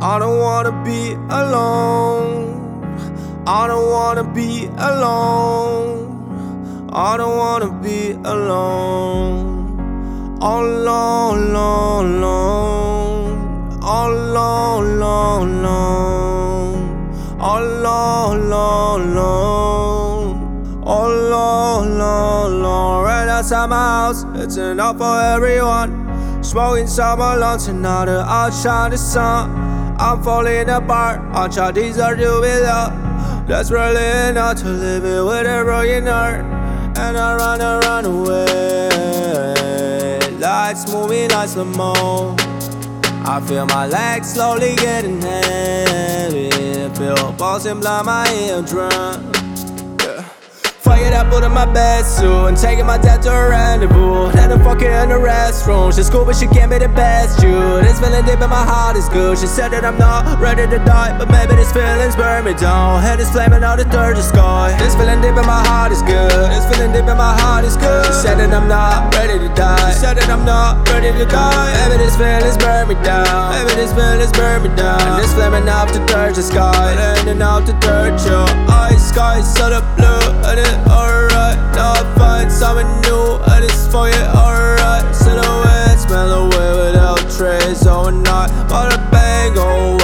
I don't wanna be alone. I don't wanna be alone. I don't wanna be alone. All alone, alone, alone. All alone, alone, alone. All alone, alone, alone. All alone, alone, alone. Right outside my house, it's enough for everyone. Smoking some alone, tonight to outshine the sun. I'm falling apart, I try deserve to be loved. That's really enough to live it with a broken heart. And I run away. Lights moving like slow-mo. I feel my legs slowly getting heavy. Feel pulsing, blind my eardrum. Fired up, put in my bed suit and taking my dad to a rendezvous. Then I'm fucking in the restroom. She's cool, but she can't be the best, dude. This feeling deep in my heart is good. She said that I'm not ready to die, but maybe these feelings burn me down. Head is flaming out the third sky. This feeling deep in my heart is good. This feeling deep in my heart is good. She said that I'm not ready to die. She said that I'm not ready to die. Maybe these feelings burn me down. Maybe these feelings burn me down. And this flaming up to third sky, ending up to third show. Ice sky, so the blue, and it alright. Now I find something new, and it's for you alright. Silhouette, smell away without trace overnight. Bada bang, oh